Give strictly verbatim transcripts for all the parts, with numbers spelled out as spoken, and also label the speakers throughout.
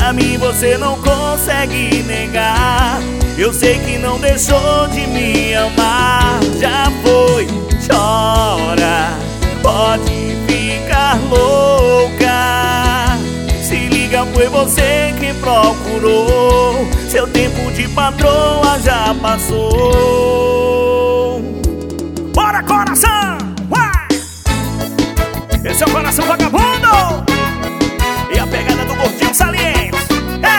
Speaker 1: Pra mim você não consegue negar. Eu sei que não deixou de me amar. Já foi, chora, pode ficar louca. Se liga, foi você quem procurou. Seu tempo de patroa já passou. Bora, coração! Vai! Esse é o Coração Vagabundo! E a pegada do gordinho saliente. É!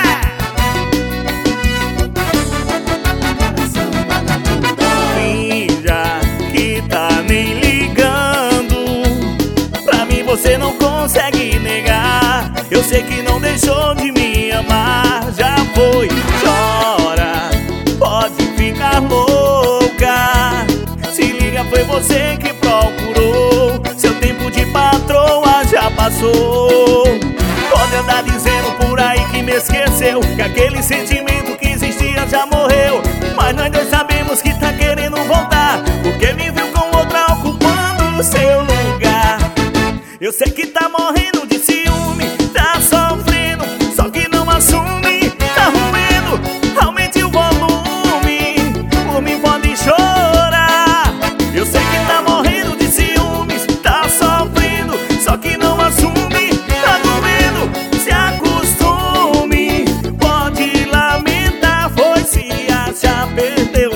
Speaker 1: Finja que tá nem ligando. Pra mim você não consegue negar. Eu sei que não deixou de me amar. Já foi, chora, pode ficar louca. Se liga, foi você que procurou. Seu tempo de patroa já passou. Pode andar dizendo por aí que me esqueceu, que aquele sentimento que existia já morreu. Mas nós dois sabemos que tá querendo voltar, porque me viu com outra ocupando o seu lugar. Eu sei que tá morrendo de ciúme, tá sofrendo, só que não assume. Tá roendo, aumente o volume, por mim pode chorar. Eu sei que tá morrendo de ciúmes, tá sofrendo, só que não assume. Tá doendo, se acostume, pode lamentar, foi se achar, perdeu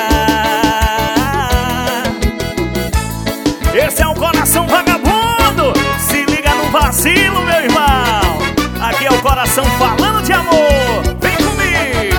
Speaker 1: lugar. Esse é o Coração Vagabundo, se liga no vacilo, meu irmão. Aqui é o coração falando de amor, vem comigo.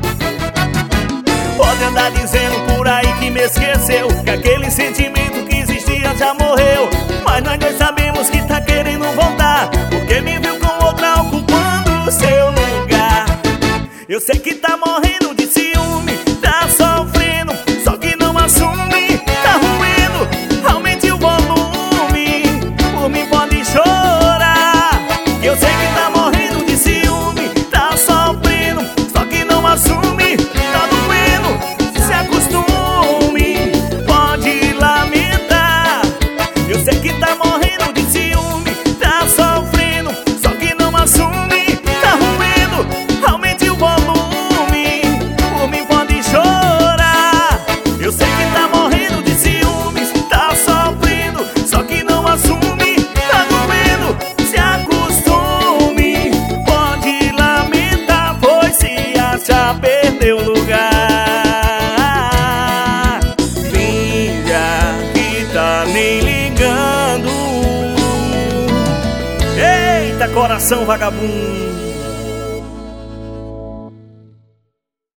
Speaker 1: Pode andar dizendo por aí que me esqueceu, que aquele sentimento que existia já morreu. Mas nós dois sabemos que tá querendo voltar, porque me viu com outra ocupando o seu lugar. Eu sei que tá morrendo de ciúme, tá sofrendo, só que não assume. Tá roendo, aumente o volume, por mim pode chorar. Eu sei que tá morrendo de ciúme, tá sofrendo, só que não assume. Tá doendo, se acostume, pode lamentar. Eu sei que tá morrendo de ciúme, tá sofrendo, só que não assume. Tá roendo, aumente o volume, por mim pode chorar. Eu sei que tá morrendo de ciúmes, tá sofrendo, só que não assume. Tá doendo, se acostume, pode lamentar, pois se achar, perdeu lugar. Finja que tá nem ligando. Eita, Coração Vagabundo.